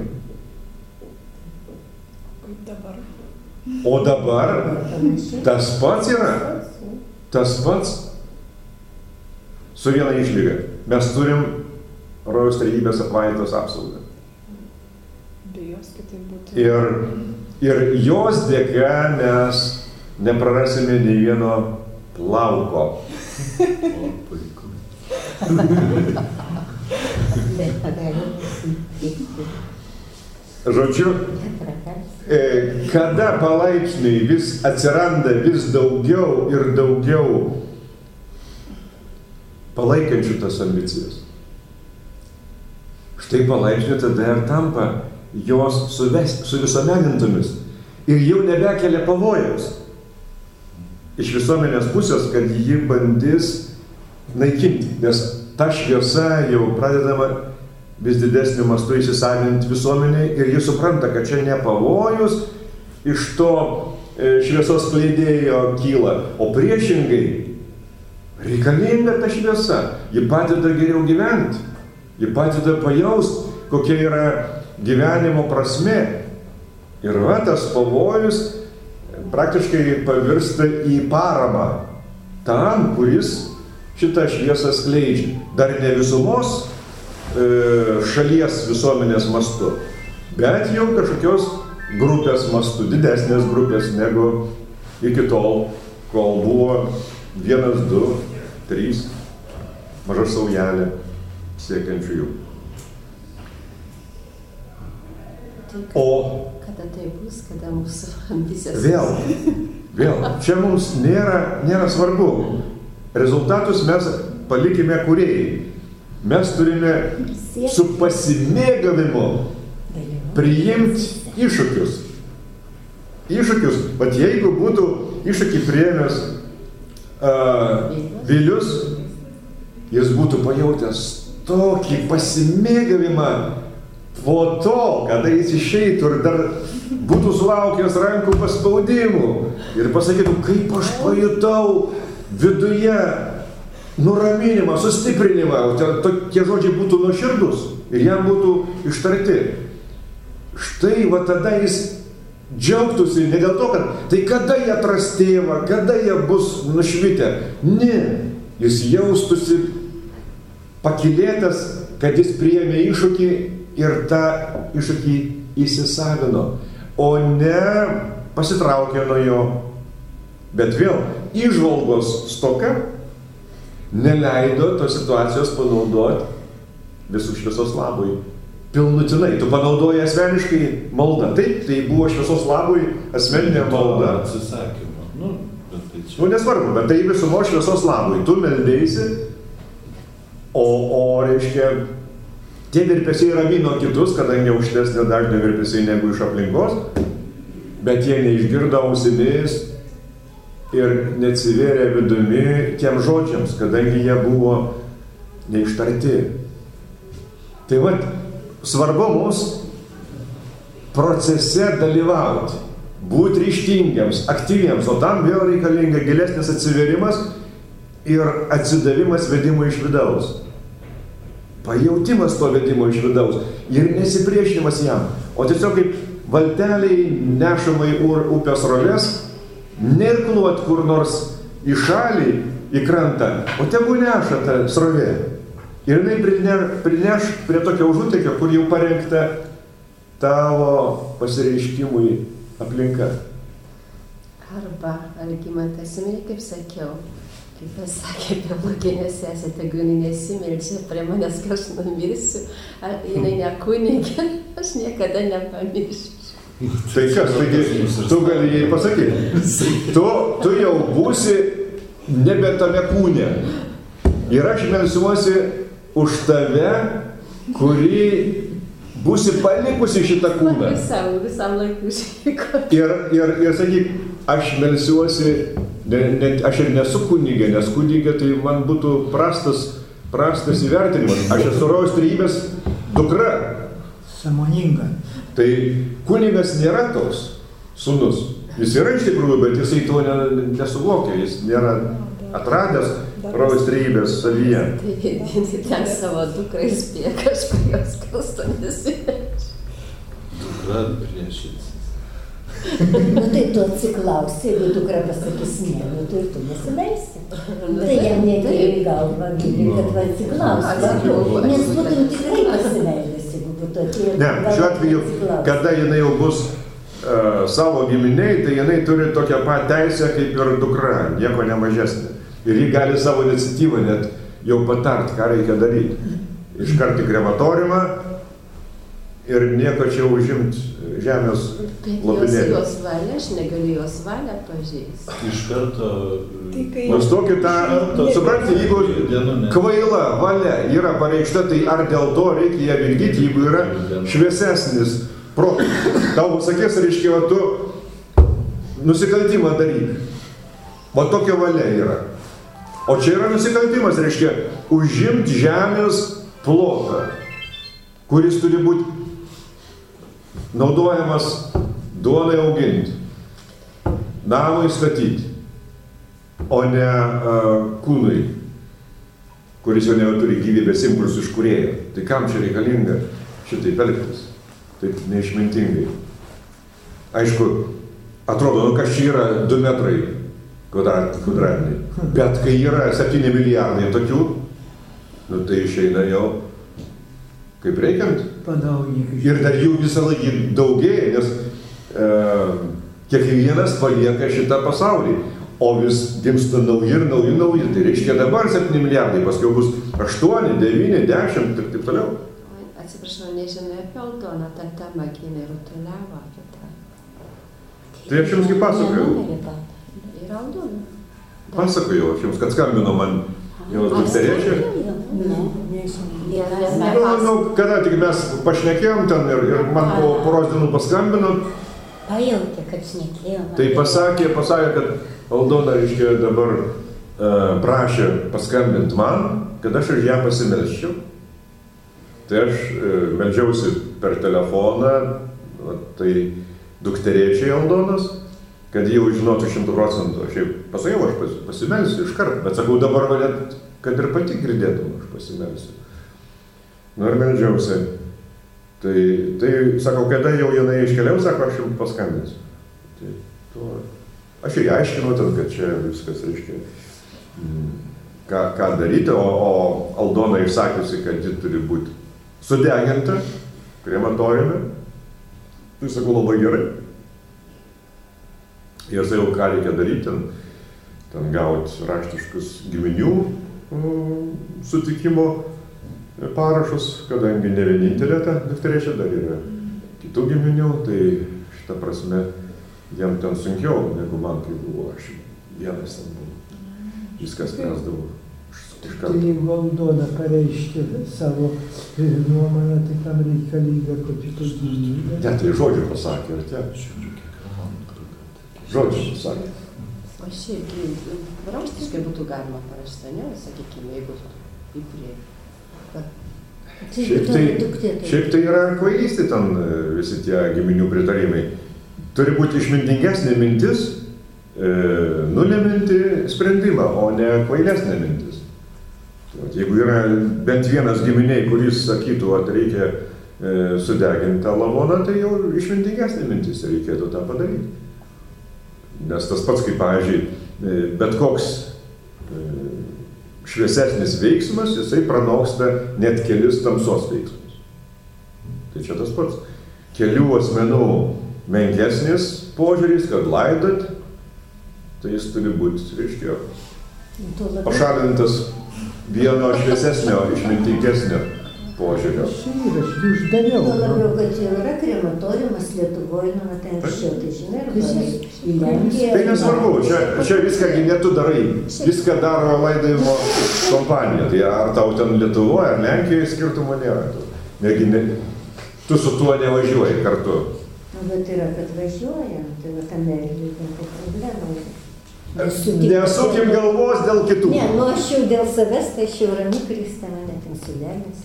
S1: O dabar tas pats yra. Tas pats su viena išlyga. Mes turim rojaus trejybės apvaizdos apsaugą.
S3: Be jos kitaip būtų.
S1: Ir jos dėka mes neprarasime nei vieno plauko.
S4: O, puiku.
S1: Žodžiu, kada palaipsniui vis atsiranda vis daugiau ir daugiau palaikančių tas ambicijas, štai palaipsniui tada ir tampa jos suvisuomenintomis ir jau nebekelia pavojaus iš visuomenės pusės, kad ji bandys naikinti, nes ta šviesa jau pradedama vis didesniu mastu įsisavinti visuomeniai ir ji supranta, kad čia ne pavojus iš to šviesos skleidėjo kyla, o priešingai reikalinga ta šviesa, ji padeda geriau gyventi, ji padeda pajausti, kokia yra gyvenimo prasmė. Ir va, tas pavojus praktiškai pavirsta į paramą tam, kuris šitą šviesą skleidžia. Dar ne visumos šalies visuomenės mastu, bet jau kažkokios grupės mastu, didesnės grupės negu iki tol, kol buvo 1, 2, 3 maža saujelė siekiančių jų. O
S2: kada tai bus, kada mūsų ambicijos...
S1: Vėl, čia mums nėra svarbu. Rezultatus mes palikime kūrėjai. Mes turime su pasimėgavimu priimti iššūkius iššūkius, bet jeigu būtų iššūkį priėmęs Vilius, jis būtų pajautęs tokį pasimėgavimą po to, kada jis išeitų ir dar būtų sulaukęs rankų paspaudimų ir pasakytų, kaip aš pajutau viduje nuraminimą, sustiprinimą, tie žodžiai būtų nuoširdus ir jam būtų ištarti. Štai va tada jis džiaugtųsi ne dėl to, kad tai kada jie atras tėvą, kada jie bus nušvitę. Ne, jis jaustųsi pakylėtas, kad jis priėmė iššūkį ir tą iššūkį įsisavino, o ne pasitraukė nuo jo. Bet vėl, įžvalgos stoka neleido tos situacijos panaudoti visų šviesos labui. Pilnutinai, tu panaudojai asmeniškai maldą. Taip, tai buvo šviesos labui asmeninė malda.
S4: Atsisakymą.
S1: Nesvarbu, bet tai visumo šviesos labui. Tu meldėsi, o reiškia, tie virpesiai ramino kitus, kadangi aukštesnio dažnio virpesiai negu iš aplinkos, bet jie neišgirdo ausimis ir neatsivėrė vidumi tiem žodžiams, kadangi jie buvo neištarti. Tai vat, svarbu mums procese dalyvauti, būti ryžtingiams, aktyviems, o tam vėl reikalinga gilesnis atsivėrimas ir atsidavimas vedimo iš vidaus. Pajautimas to vedimo iš vidaus ir nesipriešinimas jam, o tiesiog kaip valteliai nešamai upės srovės, neirkluot kur nors į šalį, į krantą, o tegu neša ta srovė. Ir jinai prineš prie tokio užutėkio, kur jau parengta tavo pasireiškimui aplinka.
S2: Arba, Algimantas, atsimeni, kaip sakiau, kaip pasakė apie bloginę sesę, tegu jinai nesimeldžia prie manęs, kai aš numirsiu, jinai ne kunigė, aš niekada nepamiršiu.
S1: Tai kas, taigi, tu gali jai pasakyti, tu jau būsi nebe tame kūne. Ir aš melsiuosi už tave, kuri būsi palikusi šitą kūną.
S2: Visam laikui išvyko.
S1: Ir sakyk, aš melsiuosi, aš ir nesu kunigė, nes kunigė tai man būtų prastas įvertinimas. Aš esu rojaus trejybės dukra.
S6: Sąmoninga.
S1: Tai kunigas nėra toks sūnus. Jis yra iš tikrųjų, bet jisai to nesuvokia, jis nėra atradęs rojaus trejybės savyje.
S2: Tai ten savo dukrą įspėja, aš prie jos kalsto nesiverčiu.
S4: Dukra priešinsis.
S7: Nu tai tu atsiklausi, jeigu dukra pasakys ne, nu tai ir tu nesimelsi. Tai jam netėjo į galvą, kad va atsiklausi. Nes būtum tikrai pasimeldęs, jeigu būtų atėjo.
S1: Ne, šiuo atveju, kada jinai jau bus savo giminiai, tai jinai turi tokią pat teisę kaip ir dukra, nieko nemažesnė. Ir ji gali savo iniciatyvą net jau patart, ką reikia daryti. Iškart į krematoriumą ir nieko čia užimti žemės lopinėlį.
S2: Bet jos valia, aš negaliu jos valią pažeisti.
S4: Iš karto...
S1: Nustokit tą, supranti, jeigu kvaila valia yra pareikšta, tai ar dėl to reikia ją vykdyti, jeigu yra šviesesnis protas. Tau sakės, reiškia, tu nusikaltimą daryk. Va tokia valia yra. O čia yra nusikaltimas, reiškia, užimti žemės plotą, kuris turi būti naudojamas duonai auginti, namui statyti, o ne kūnui, kuris jau neturi gyvybės impulsų iš kūrėjo. Tai kam čia reikalinga šitaip elgtis? Taip neišmintingai. Aišku, atrodo, kas čia yra 2 metrai kvadratiniai. Bet kai yra 7 milijardai tokių, nu tai išeina jau kaip reikiant. Ir dar jų visą laikį daugėja, nes kiekvienas palieka šitą pasaulį. O vis gimsta nauji ir nauji. Tai reiškia dabar 7 milijardai, paskui bus 8, 9, 10 ir taip toliau.
S2: Atsiprašau, nežinau apie Aldoną, tą temą, kai jinai rutuliavo apie tą.
S1: Tai aš jums kaip pasakojau.
S2: Ir Aldona.
S1: Pasakojau aš jums, kad skambino man jos dukterėčia.
S2: Ne,
S1: Kada tik mes pašnekėjom ten ir man po poros dienų paskambino,
S5: Pajautė, kad šnekėjo.
S1: Tai pasakė, kad Aldona, reiškia, dabar prašė paskambinti man, kad aš už ją pasimelsčiau. Tai aš meldžiausi per telefoną, tai dukterėčiai Aldonos, kad jie žinotų 100%. Aš jau pasakiau, aš pasimelsiu iš karto, bet sakau, dabar galėt, kad ir pati girdėtum, aš pasimelsiu. Ir meldžiausi. Tai sakau, kada jau jinai iškeliau, sako, aš jums paskambinsiu. Aš jai aiškinau, kad čia viskas reiškia, ką daryti, o Aldona išsakiusi, kad ji turi būti sudeginta krematoriume. Tai sakau, labai gerai. Ir sakiau, ką reikia daryti, ten gauti raštiškus giminių sutikimo parašus, kadangi ne vienintelė ta dukterėčia, dar yra kitų giminių, tai šitą prasme jam ten sunkiau, negu man, kai buvo, aš vienas ten buvo. Viskas spręsdavau.
S6: Tai jeigu Aldona pareiškė savo nuomonę, tai tam reikalinga kokia gyvybė.
S1: Ne, tai žodžiu pasakė, ar tie? Žodžiu pasakė.
S2: O šiaip, raštiškai būtų galima parašyti, ne, sakykime, jeigu į priekį.
S1: Šiaip tai yra kvailystė ten visi tie giminių pritarimai. Turi būti išmintingesnė mintis, nuleminti sprendimą, o ne kvailesnė mintis. Jeigu yra bent vienas giminiai, kuris sakytų, kad reikia sudeginti tą lavoną, tai jau išmintingesnė mintis reikėtų tą padaryti. Nes tas pats, kaip, pavyzdžiui, bet koks šviesesnis veiksmas, jisai pranoksta net kelis tamsos veiksmus. Tai čia tas pats. Kelių asmenų menkesnis požiūris, kad laidot, tai jis turi būti, reiškia, pašalintas vieno šviesesnio, išmintingesnio požiūrio.
S6: Aš uždariau.
S7: Tuo labiau, kad jau yra krematoriumas Lietuvoje, ten anksčiau, tai žinai, į Lenkiją.
S1: Tai nesvarbu, čia viską ne tu darai, viską daro laidojimo kompanija. Tai ar tau ten Lietuvoje, ar Lenkijoje skirtumo nėra. Tu su tuo nevažiuoji kartu.
S7: Bet yra, kad važiuoja, tai va tame ir lygiai problema.
S1: Nesukim galvos dėl kitų.
S7: Ne, aš jau dėl savęs, tai aš jau rami Kristė, mane ten sudeginsi.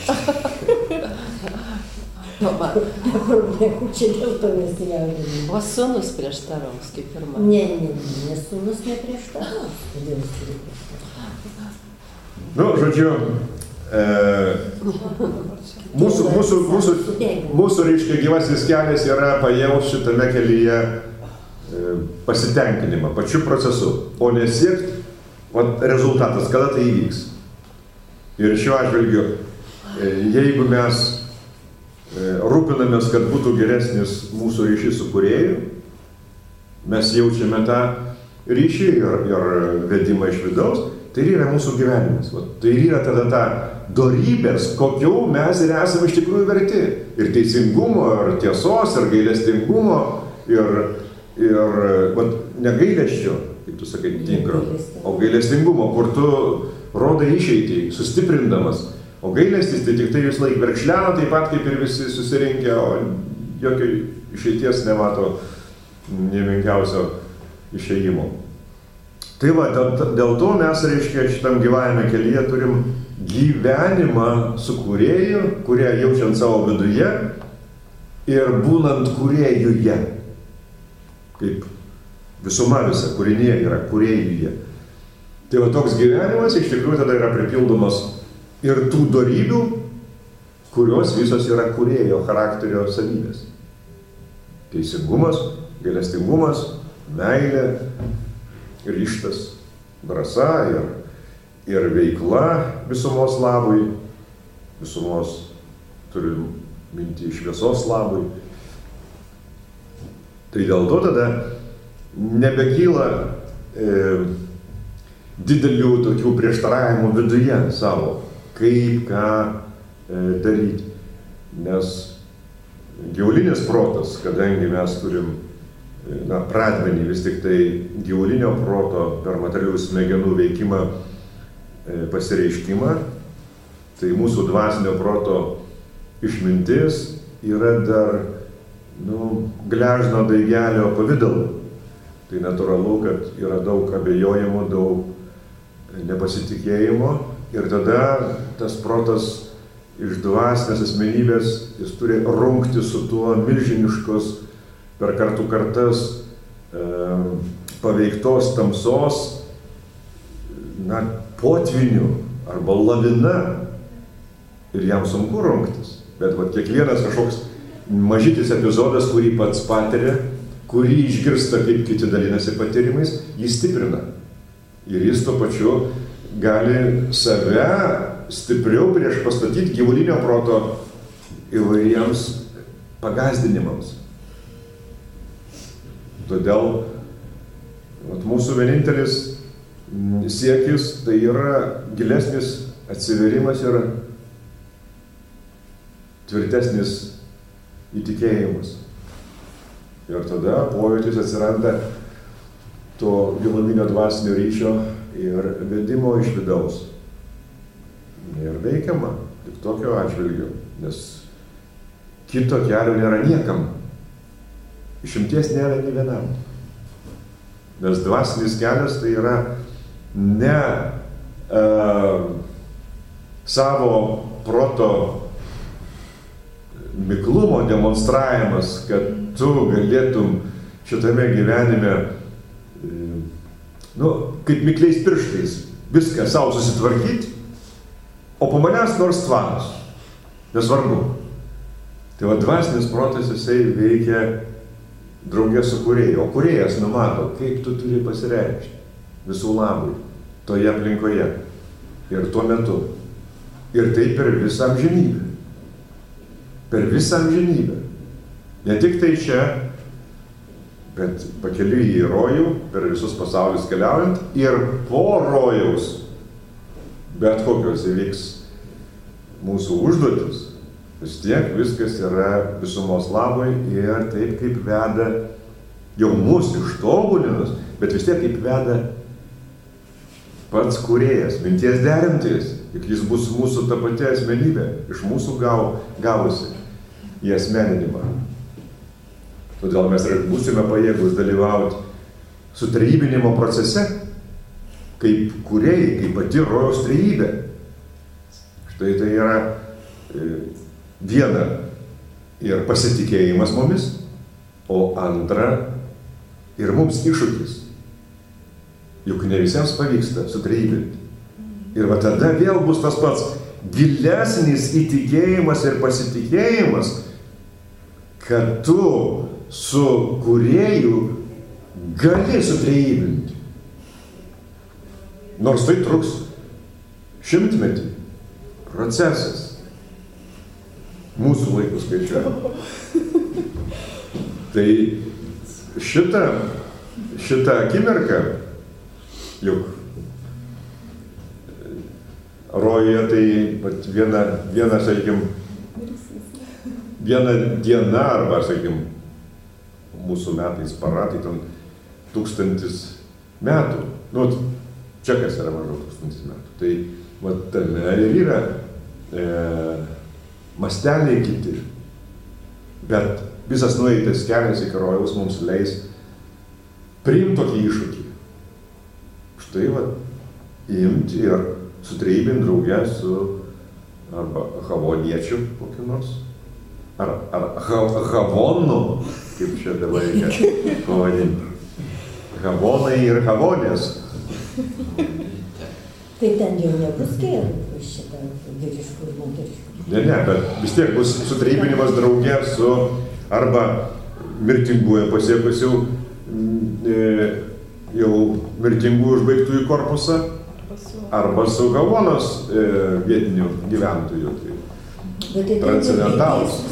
S7: Problemų čia dėl to nesijaudinam.
S2: O sūnus prieštaraus, kaip ir man.
S7: Ne, sūnus neprieštaraus. Kodėl jis turi prieštaraus?
S1: Nu, žodžiu, mūsų reiškia gyvasis kelias yra pajaus šitame kelyje pasitenkinimą pačiu procesu, o nesiekti rezultatas, kada tai įvyks. Ir šiuo atžvilgiu, jeigu mes rūpinamės, kad būtų geresnis mūsų ryšys su kūrėju, mes jaučiame tą ryšį ir vedimą iš vidaus, tai yra mūsų gyvenimas. Tai yra tada ta dorybės, kokių mes ir esame iš tikrųjų verti. Ir teisingumo, ir tiesos, ir gailestingumo, ir negailesčio, kaip tu sakai, tikro, o gailestingumo, kur tu rodai išeitį, sustiprindamas. O gailestis tai tik tai vis laik verkšlena, taip pat kaip ir visi susirinkę, o jokio išeities nemato nemenkiausio išėjimo. Tai va, dėl to mes, reiškia, šitam gyvajame kelyje turim gyvenimą su kūrėju, kurie jaučiant savo viduje ir būnant kūrėjuje. Kaip visuma visa kūrinė yra kūrėjuje. Tai va toks gyvenimas iš tikrųjų tada yra pripildomas ir tų dorybių, kurios visos yra kūrėjo charakterio savybės. Teisingumas, gailestingumas, meilė, ryžtas, drąsa ir veikla visumos labui, visumos turiu minti šviesos labui. Tai dėl to tada nebekyla didelių tokių prieštaravimų viduje savo, kaip ką daryti. Nes gyvulinis protas, kadangi mes turim pradmenį vis tik tai gyvulinio proto per materialių smegenų veikimą pasireiškimą, tai mūsų dvasinio proto išmintis yra dar gležno daigelio pavidalu. Tai natūralu, kad yra daug abejojimų, daug nepasitikėjimo ir tada tas protas iš dvasinės asmenybės jis turi rungti su tuo milžiniškos per kartų kartas paveiktos tamsos potvinių arba lavina ir jam sunku rungtis. Bet kiekvienas kažkoks mažytis epizodas, kurį pats patiria, kurį išgirsta, kaip kiti dalinasi patyrimais, jį stiprina. Ir jis tuo pačiu gali save stipriau prieš pastatyti gyvulinio proto įvairiems pagazdinimams. Todėl mūsų vienintelis siekis tai yra gilesnis atsiverimas ir tvirtesnis įtikėjimas. Ir tada pojūtis atsiranda to giluminio dvasinio ryšio ir vedimo iš vidaus. Ir veikiama tik tokio atžvilgiu, nes kito kelio nėra niekam. Išimties nėra nė vienam. Nes dvasinis kelias tai yra ne savo proto miklumo demonstravimas, kad tu galėtum šitame gyvenime, kaip mikliais pirštais, viską savo susitvarkyti, o po manęs nors tvanas. Nesvarbu. Tai dvasinis protas jisai veikia draugė su kūrėju, o kūrėjas numato, kaip tu turi pasireikšti visų labui toje aplinkoje ir tuo metu. Ir tai per visą amžinybę. Per visą amžinybę. Ne tik tai čia, bet pakeliui į rojų, per visus pasaulius keliaujant ir po rojaus bet kokios įvyks mūsų užduotis. Vis tiek viskas yra visumos labui ir taip kaip veda jau mūsų ištobulinus, bet vis tiek kaip veda pats kūrėjas, minties derintis, juk jis bus mūsų ta pati asmenybė, iš mūsų gavusi į asmeninimą. Todėl mes ir būsime pajėgus dalyvauti sutrejybinimo procese, kaip kūrėjai, kaip pati rojaus trejybė. Štai tai yra viena ir pasitikėjimas mumis, o antra ir mums iššūkis. Juk ne visiems pavyksta sutrejybinti. Ir tada vėl bus tas pats gilesnis įtikėjimas ir pasitikėjimas, kad tu su kūrėju gali sutrejybinti. Nors tai truks 100 procesas. Mūsų laikų skaičiuojama. Tai šitą akimirką, juk rojuje tai viena diena arba, mūsų metais para, tai ten 1000 metų. Čia kas yra maždaug 1000 metų. Tai tame ir yra masteliai kiti. Bet visas nueitas kelias iki rojaus mums leis priimti tokį iššūkį. Štai imti ir sutrejybinti drauge su arba havoniečiu kokiu nors, ar havonu, kaip čia dabar reikia pavadinti. Havonai ir havonės.
S7: Tai ten jau nebus kėlų šitą vyriškų ir moteriškų.
S1: Ne, bet vis tiek bus sutrejybinimas drauge su arba mirtingųjų pasiekusių jau mirtingųjų užbaigtųjų korpusą, arba su havonos vietinių gyventojų. Transcendentalus.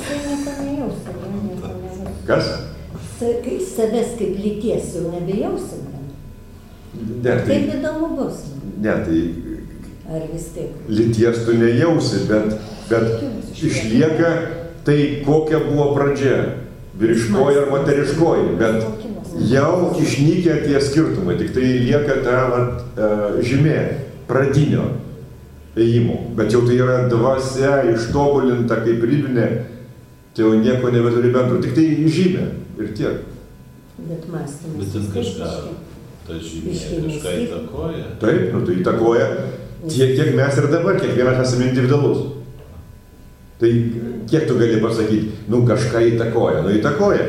S1: Kas?
S7: Kai savęs kaip lyties jau nebejausim. Taip įdomu bus.
S1: Ne, tai
S7: ar vis tiek?
S1: Lyties tu nejausi, bet išlieka tai, kokia buvo pradžia. Vyriškoji ar moteriškoji, bet jau išnykę tie skirtumai, tik tai lieka ta žymė pradinio ėjimo. Bet jau tai yra dvasia ištobulinta kaip ribinė tai jau nieko nebeturi bendro, tik tai žymė ir tiek.
S7: Bet mąstymas.
S4: Bet ten kažką, ta žymė kažką įtakoja.
S1: Taip, nu tai įtakoja tiek, kiek mes ir dabar, kiekvienas esame individualus. Tai kiek tu gali pasakyti, nu kažką įtakoja, nu įtakoja.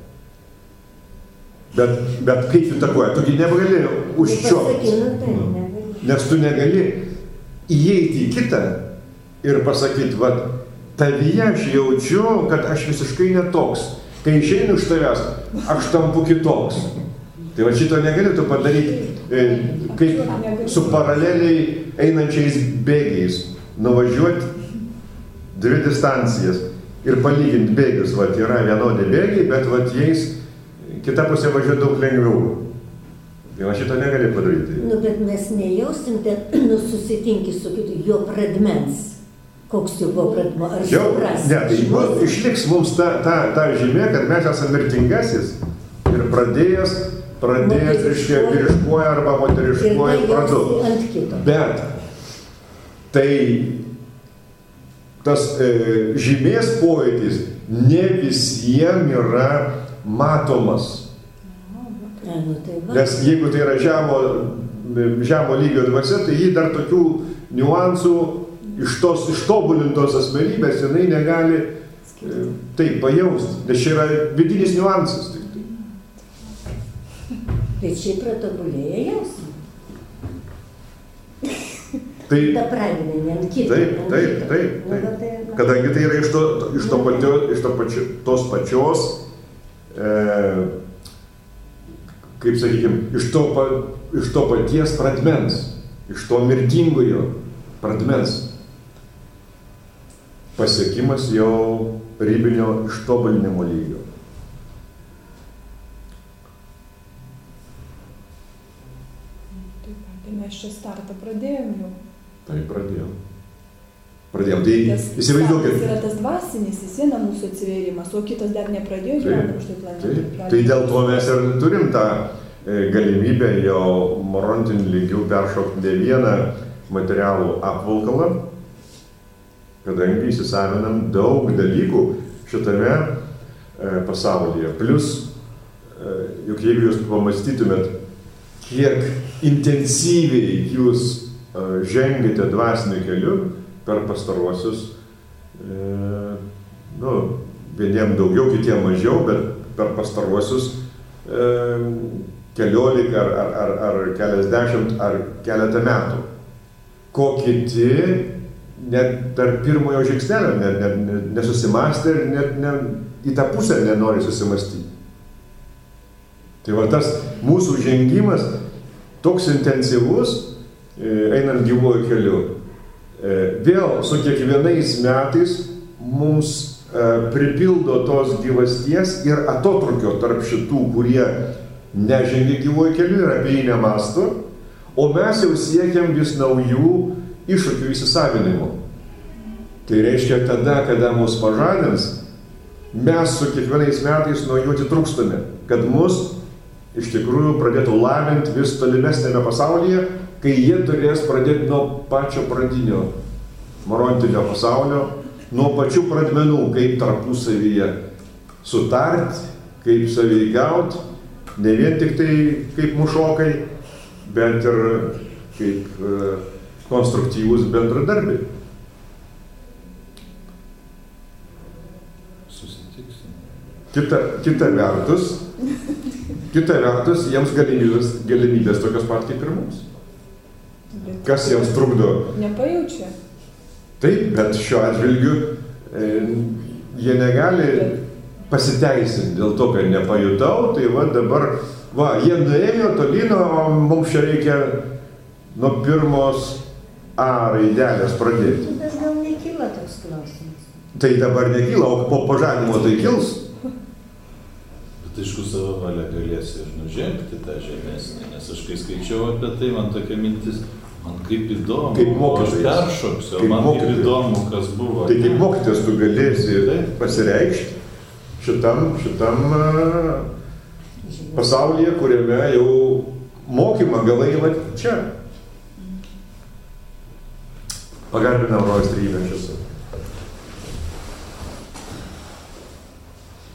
S1: Bet kaip įtakoja, tu negali užčiuopti. Nes tu negali įeiti į kitą ir pasakyti, va, tavyje aš jaučiu, kad aš visiškai netoks. Kai išeinu iš tavęs, aš tampu kitoks. Tai va šito negali tu padaryti kaip su paraleliai einančiais bėgiais. Nuvažiuoti 2 distancijas ir palyginti bėgius. Va, yra vienodi bėgiai, bet va, jais kita pusė važiuoja daug lengviau. Tai va šito negali padaryti.
S7: Nu, bet mes nejausim, nu, susitinki su kitu, jo pradmens. Koks jau buvo pradmo, ar supras?
S1: Ne, tai išliks mums ta žymė, kad mes esame mirtingasis ir pradėjęs, reiškia, vyriškuoja arba moteriškuoja pradu. Bet tai tas žymės pojūtis ne visiems yra matomas. Nes jeigu tai yra žemo lygio dvasia, tai jį dar tokių niuansų iš tos ištobulintos asmenybės jinai negali taip pajausti. Nes čia yra vidinis niuansas.
S7: Bet šiaip pratobulėja jausmą.
S1: Tai,
S7: ta pradinė, ant kito.
S1: Taip. Kadangi tai yra tos pačios, kaip sakykime, iš to paties pradmens, iš to mirtingojo pradmens. Pasiekimas jau ribinio ištobulinimo lygio.
S3: Tai mes čia startą pradėjom jau.
S1: Tai pradėjom. Tai įsivaizduokit.
S3: Yra tas dvasinis, vis viena mūsų atsivėrimas, o kitas dar nepradėjo gyventi už tai planetą.
S1: Tai dėl to mes ir turim tą galimybę jau morontinių lygių peršokti ne vieną materialų apvalkalą, kadangi įsisavinam daug dalykų šitame pasaulyje. Plus, juk jeigu jūs pamastytumėt, kiek intensyviai jūs žengite dvasiniu keliu per pastaruosius, vieniem daugiau, kitiem mažiau, bet per pastaruosius keliolika ar keliasdešimt ar keletą metų. Ko kiti net per pirmojo žingsnelio nesusimastė ir net į tą pusę nenori susimastyti. Tai va tas mūsų žengimas toks intensyvus, einant gyvuoju keliu. Vėl su kiekvienais metais mums pripildo tos gyvasties ir atotrukio tarp šitų, kurie nežengia gyvuoju keliu ir apie jį nemąsto, o mes jau siekiam vis naujų iššūkių įsisavinimo. Tai reiškia, tada, kada mus pažadins, mes su kiekvienais metais nuo jų atitrūkstame, kad mus iš tikrųjų pradėtų lavinti vis tolimesnėme pasaulyje, kai jie turės pradėti nuo pačio pradinio morontinio pasaulio, nuo pačių pradmenų, kaip tarpusavyje sutart, kaip sąveikaut, ne vien tik tai kaip mušokai, bet ir kaip konstruktyvūs bendradarbiai.
S4: Susitiksim.
S1: Kita vertus, jiems galimybės tokios pat kaip ir mums. Kas jiems trukdo?
S3: Nepajaučia.
S1: Taip, bet šiuo atžvilgiu jie negali pasiteisinti dėl to, kad nepajutau, tai va dabar, jie nuėjo tolyn, o mums čia reikia nuo pirmos A raidelės pradėti.
S7: Bet gal nekyla toks klausimas.
S1: Tai dabar nekyla, o po pažadinimo tai kils.
S4: Bet aišku, savo valia galėsi ir nužengti tą žemesnį, nes aš kai skaičiau apie tai, man tokia mintis, man kaip įdomu,
S1: kaip mokytojas,
S4: aš peršoksiu, man kaip įdomu, kas buvo.
S1: Tai kaip mokytojas tu galėsi pasireikšti šitam pasaulyje, kuriame jau mokymą galai va čia. Pagarbinam Rojaus trejybę šios.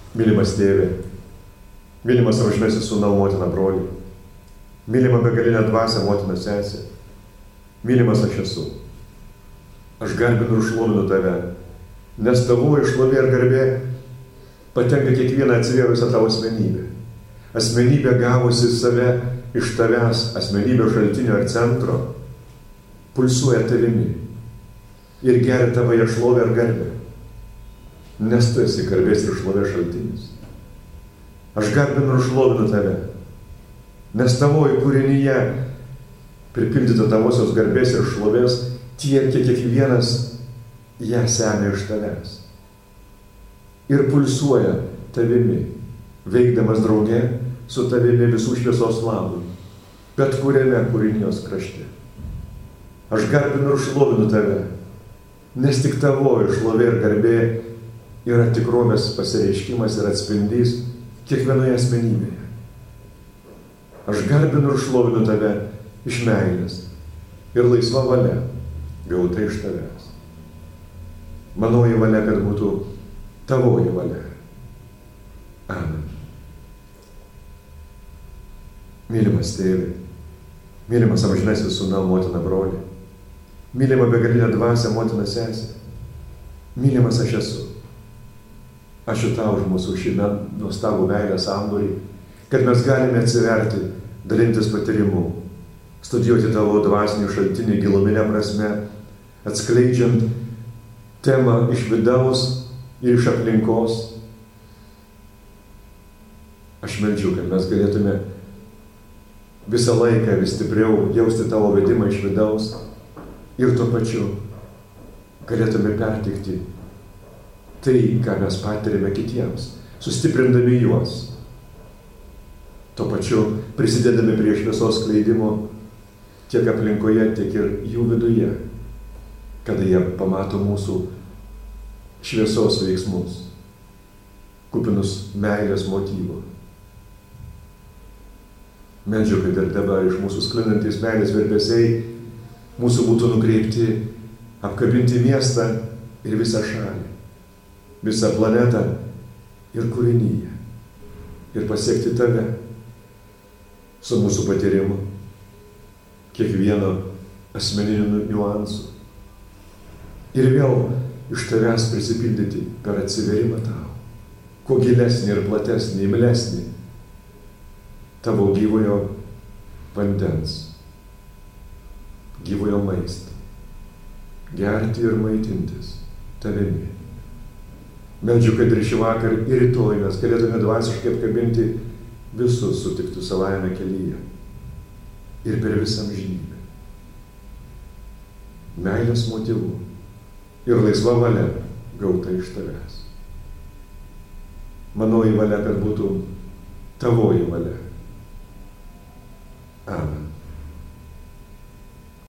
S1: mylimas tėve, mylimas amžinasis sūnau, motina, broli, mylima begalinė dvasia, motina, sesė, mylimas aš esu. Aš garbinu ir šlovinu tave, nes tavoji šlovė ir garbė patenka kiekvieną atsivėrusią tavo asmenybę. Asmenybė gavusi save iš tavęs, asmenybė šaltinio ir centro, pulsuoja tavimi ir geria tavoje šlovę ir garbę, nes tu esi garbės ir šlovės šaltinis. Aš garbinu ir šlovinu tave, nes tavoji kūrinyje pripildyta tavosios garbės ir šlovės tiek, kiek kiekvienas ją semia iš tavęs. Ir pulsuoja tavimi, veikdamas drauge su tavimi visų šviesos labui, bet kuriame kūrinijos krašte. Aš garbinu ir šlovinu tave, nes tik tavoji šlovė ir garbė yra tikrovės pasireiškimas ir atspindys kiekvienoje asmenybėje. Aš garbinu ir šlovinu tave iš meilės ir laisva valia gauta iš tavęs. Manoji valia, kad būtų tavoji valia. Amen. Mylimas tėve, mylimas amžinasis sūnau, motina, broli, mylima begalinė dvasia, motina, sesė, mylimas aš esu. Ačiū tau už mūsų šį nuostabų meilę sandorį, kad mes galime atsiverti, dalintis patyrimu, studijuoti tavo dvasinį šaltinį giluminę prasme, atskleidžiant temą iš vidaus ir iš aplinkos. Aš meldžiu, kad mes galėtume visą laiką vis stipriau jausti tavo vedimą iš vidaus ir tuo pačiu galėtume perteikti tai, ką mes patiriame kitiems, sustiprindami juos. Tuo pačiu prisidedami prie šviesos skleidimo tiek aplinkoje, tiek ir jų viduje, kada jie pamato mūsų šviesos veiksmus, kupinus meilės motyvų. Meldžiu, kad ir dabar iš mūsų sklindantis meilės virpesiai mūsų būtų nukreipti, apkabinti miestą ir visą šalį, visą planetą ir kūrinyje ir pasiekti tave su mūsų patyrimu, kiekvieno asmeninių niuansų ir vėl iš tavęs prisipildyti per atsiverimą tau, kuo gilesnį ir platesnį, imlesnį tavo gyvojo vandens, gyvojo maistą, gerti ir maitintis tavimi. Meldžiu, kad ir šį vakar ir rytoj mes galėtume dvasiškai apkabinti visus sutiktus savajame kelyje ir per visą amžinybę. Meilės motyvų ir laisva valia gauta iš tavęs. Manoji valia, kad būtų tavoji valia.